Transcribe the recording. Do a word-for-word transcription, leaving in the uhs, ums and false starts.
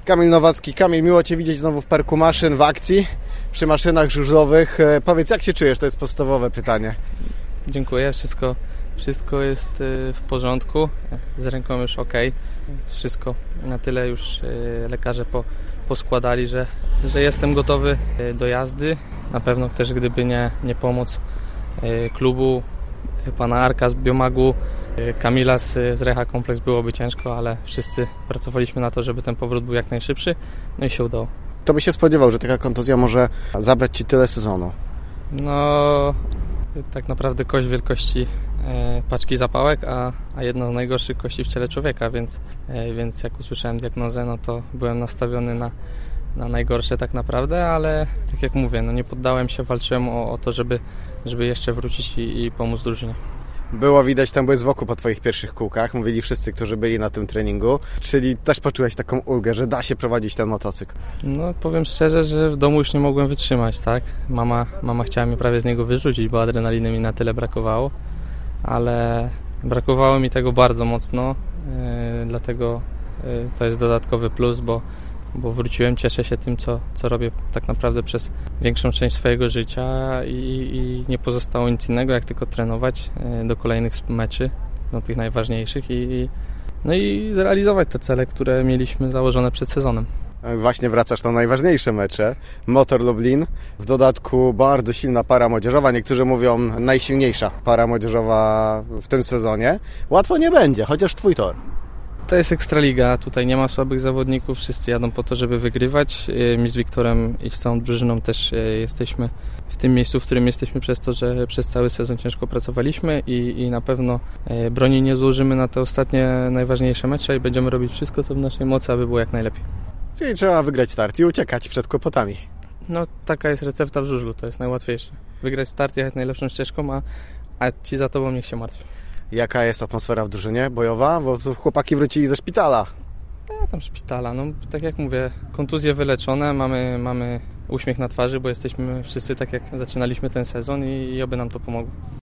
Kamil Nowacki. Kamil, miło Cię widzieć znowu w parku maszyn w akcji, przy maszynach żużlowych. Powiedz, jak się czujesz? To jest podstawowe pytanie. Dziękuję, wszystko, wszystko jest w porządku, z ręką już ok, wszystko na tyle już lekarze po, poskładali, że, że jestem gotowy do jazdy. Na pewno też gdyby nie, nie pomoc klubu, pana Arka z Biomagu, Kamila z, z Reha Kompleks, byłoby ciężko, ale wszyscy pracowaliśmy na to, żeby ten powrót był jak najszybszy, no i się udało. Kto by się spodziewał, że taka kontuzja może zabrać Ci tyle sezonu? No, tak naprawdę kość wielkości e, paczki zapałek, a, a jedna z najgorszych kości w ciele człowieka, więc, e, więc jak usłyszałem diagnozę, no to byłem nastawiony na, na najgorsze tak naprawdę, ale tak jak mówię, no nie poddałem się, walczyłem o, o to, żeby, żeby jeszcze wrócić i, i pomóc drużynie. Było widać tam błysk wokół po Twoich pierwszych kółkach, mówili wszyscy, którzy byli na tym treningu, czyli też poczułeś taką ulgę, że da się prowadzić ten motocykl. No powiem szczerze, że w domu już nie mogłem wytrzymać, tak? Mama, mama chciała mnie prawie z niego wyrzucić, bo adrenaliny mi na tyle brakowało, ale brakowało mi tego bardzo mocno, yy, dlatego yy, to jest dodatkowy plus, bo bo wróciłem, cieszę się tym, co, co robię tak naprawdę przez większą część swojego życia i, i nie pozostało nic innego, jak tylko trenować do kolejnych meczy, do tych najważniejszych i, i, no i zrealizować te cele, które mieliśmy założone przed sezonem. Właśnie wracasz na najważniejsze mecze. Motor Lublin, w dodatku bardzo silna para młodzieżowa, niektórzy mówią najsilniejsza para młodzieżowa w tym sezonie. Łatwo nie będzie, chociaż Twój tor. To jest Ekstraliga, tutaj nie ma słabych zawodników, wszyscy jadą po to, żeby wygrywać. My z Wiktorem i z całą drużyną też jesteśmy w tym miejscu, w którym jesteśmy przez to, że przez cały sezon ciężko pracowaliśmy i, i na pewno broni nie złożymy na te ostatnie najważniejsze mecze i będziemy robić wszystko, co w naszej mocy, aby było jak najlepiej. Czyli trzeba wygrać start i uciekać przed kłopotami. No taka jest recepta w żużlu, to jest najłatwiejsze. Wygrać start, jechać najlepszą ścieżką, a, a ci za tobą niech się martwią. Jaka jest atmosfera w drużynie bojowa? Bo chłopaki wrócili ze szpitala. Ja tam szpitala, no tak jak mówię, kontuzje wyleczone, mamy, mamy uśmiech na twarzy, bo jesteśmy wszyscy tak jak zaczynaliśmy ten sezon i, i oby nam to pomogło.